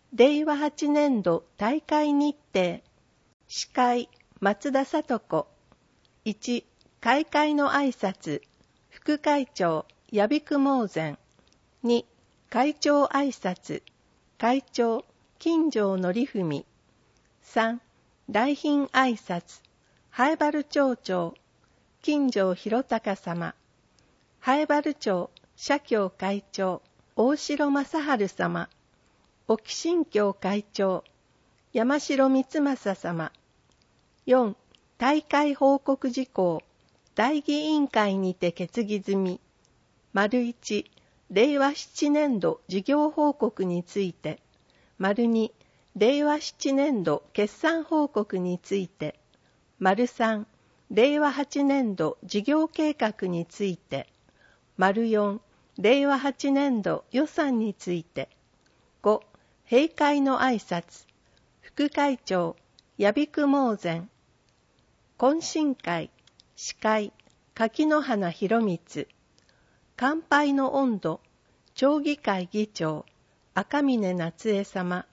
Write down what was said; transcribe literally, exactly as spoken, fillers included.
れいわはちねんど大会日程。司会、松田聡子。いち、開会の挨拶。副会長、屋比久毛前。に、会長挨拶。会長、金城則文。さん、来賓挨拶。南原町長、金城博隆様。南原町社協会長、大城正治様。沖新教会長、山城光正様。よん、大会報告事項、大議委員会にて決議済み。丸いち、れいわななねんど事業報告について。丸に、れいわななねんど決算報告について。丸さん、れいわはちねんど事業計画について。丸よん、れいわはちねんど予算について。ご、閉会の挨拶。副会長、屋比久毛前。懇親会、司会、柿の花博光。乾杯の音頭、町議会議長、赤嶺夏江様。